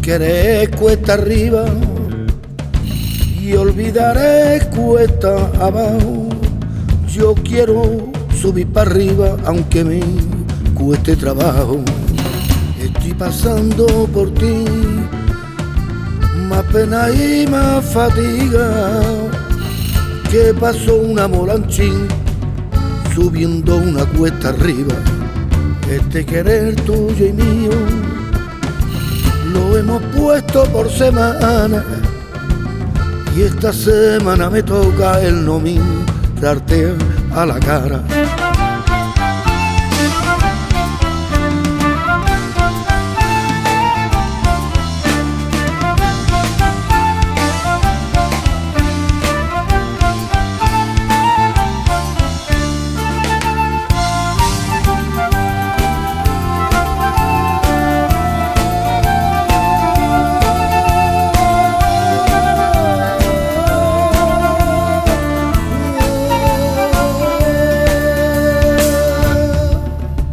Querer cuesta arriba y olvidaré cuesta abajo. Yo quiero subir para arriba aunque me cueste trabajo. Estoy pasando por ti, más pena y más fatiga, que pasó un amolanchín subiendo una cuesta arriba. Este querer tuyo y mío lo hemos puesto por semana, y esta semana me toca el no mirarte a la cara.